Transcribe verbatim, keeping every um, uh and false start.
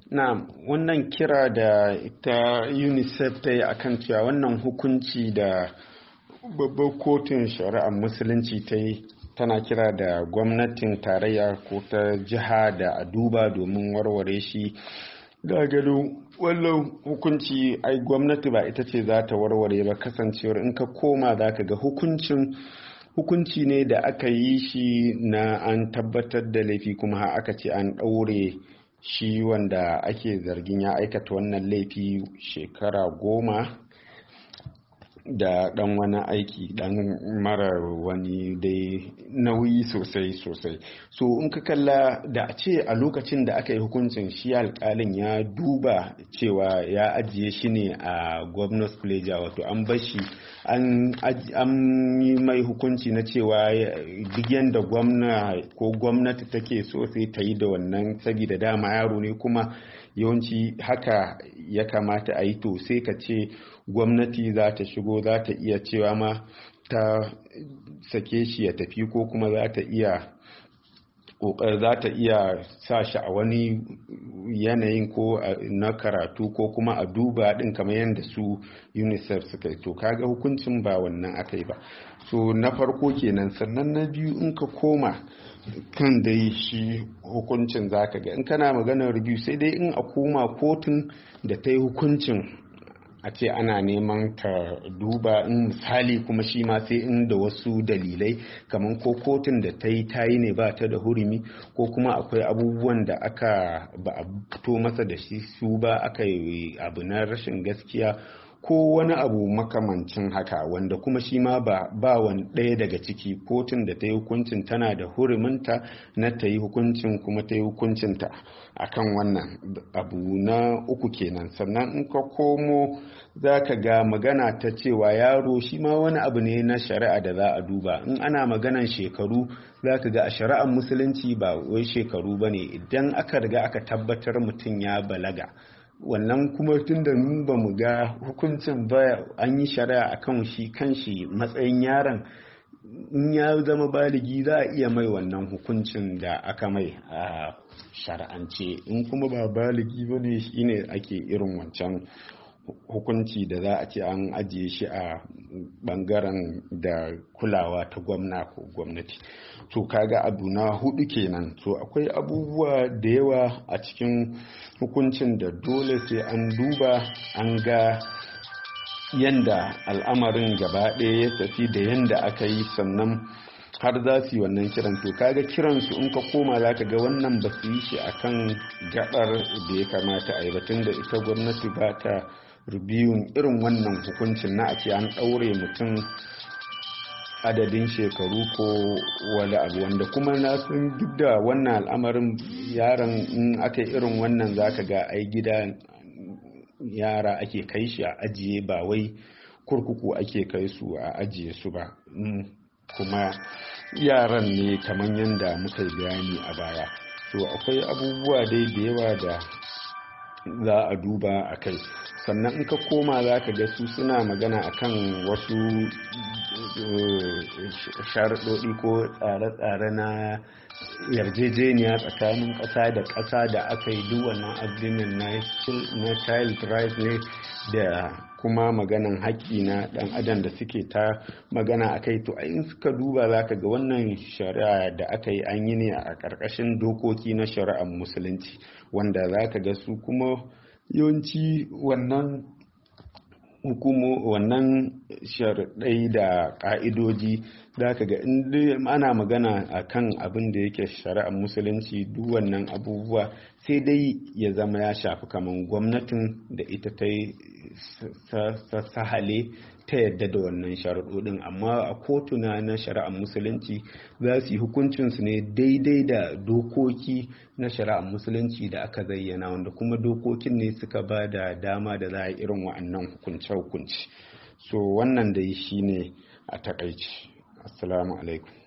na wannan kira da ita UNICEF ta yi akan cewa wannan hukunci da babbar kotun shari'ar musulunci ta yi tana kira da gwamnatin tarayya ko ta jiha da a duba domin warware shi. Da gado wannan hukunci ai gwamnati ba ita ce za ta warware ba, kasancewar in ka koma za ka ga hukuncin hukunci ne da aka yi shi na an tabbatar da laifi kuma aka ce an ɗaure shi wanda ake zargin ya aikata wannan laifi shekara goma da ɗan wani aiki ɗan mara wani dai nauyi sosai sosai. So in ka kalla da a ce a lokacin da aka yi hukuncin shi alƙalin ya duba cewa ya ajiye shi ne a governors pleasure, wato an bar shi an yi mai hukunci na cewa duk yanda gwamna ko gwamnati take so sai ta yi da wannan, saboda dama yaro ne kuma yawanci haka ya kamata a yi, to sai ka ce gwamnati za ta shigo za ta iya cewa ma ta sake shi ya tafi, ko kuma za ta iya za ta iya sa shi a wani yanayin ko na karatu ko kuma a duba din kamar yadda su UNICEF suka yi. To kaga hukuncin ba wannan aka yi ba. So na farko kenan. Sannan na biyu, in ka koma kan dai shi hukuncin zaka ga in kana maganar review sai dai in a koma kotun da ta yi hukuncin a ce ana neman ta duba, in misali kuma shi ma sai in da wasu dalilai kamar ko kotun da ta yi ta yi ne ba ta da hurumi, ko kuma akwai abubuwan da aka ba a fito masa da shi su ba, aka yi abu na rashin gaskiya ko wani abu makamancin haka, wanda kuma shi ma ba ba wani ɗaya daga ciki. Kotun da ta yi hukuncin tana da huruminta na ta yi hukuncin kuma ta yi hukuncinta akan wannan abu na uku kenan. Sannan in ka komo za ka ga magana ta cewa yaro shi ma wani abu ne na shari'a da za a duba. In ana maganan shekaru za ka ga a shari'ar musulunci ba wai shekaru ba ne, idan aka riga aka tabbatar mutum ya balaga, wannan kuma tun da mu ba mu ga hukuncin ba, an yi shari'a akan shi kanshi matsayin yaron, in ya zama baligi za a iya mai wannan hukuncin da aka mai a shari'ance. In kuma ba baligi ba ne, shi ne ake irin wancan hukunci da za a ce an ajiye shi a bangaren da kulawa ta gwamna ko gwamnati. To kaga abu na hudu kenan. To akwai abubuwa da yawa a cikin hukuncin da dole sai an duba an ga yanda al'amarin gaba ɗaya ya tafi da yanda aka yi, sannan har za su yi wannan kiran. To kaga kiransu in ka koma za ka ga wannan ba su yi shi akan gabar da ya kamata a yi ba, tun da ita gwamnati ba ta rubiyun irin wannan hukuncin na a ce an ɗaure mutum adadin shekaru ko wani abu, wanda kuma na sun duk da wannan al'amarin yaron in aka yi irin wannan za ka ga ai gida yara ake kai shi a ajiye, ba wai kurkuku ake kai su a ajiye su ba. Kuma yaran ne kamar yadda muka yi bayani a baya. To akwai abubuwa dai da yawa da za a duba a kai. Sannan in ka koma za ka ga su suna magana akan wasu sharaɗoɗi ko tsare-tsare na yarjejeniya tsakanin ƙasa da ƙasa da aka yi, duk wannan agreement na child rights ne da kuma maganan haƙƙi na ɗan adam da suke ta magana a kai. To in suka duba za ka ga wannan shari'a da aka yi an yi ne a ƙarƙashin dokoki na shari'ar musulunci, wanda za ka ga su kuma yawanci wannan hukumo wannan sharaɗai da ƙa'idoji za ka ga inda ana magana a kan abin da yake shari'ar musulunci, duk wannan abubuwa sai dai ya zama ya shafi kamar gwamnatin da ita ta yi sahale ta yadda da wannan sharaɗoɗin. Amma a kotuna na shari'ar musulunci za su yi hukuncinsu ne daidai da dokoki na shari'ar musulunci da aka zayyana, wanda kuma dokokin ne suka ba da dama da za a yi irin wa'annan hukunce-hukunci. So wannan dai shi ne a takaici. Assalamu alaikum.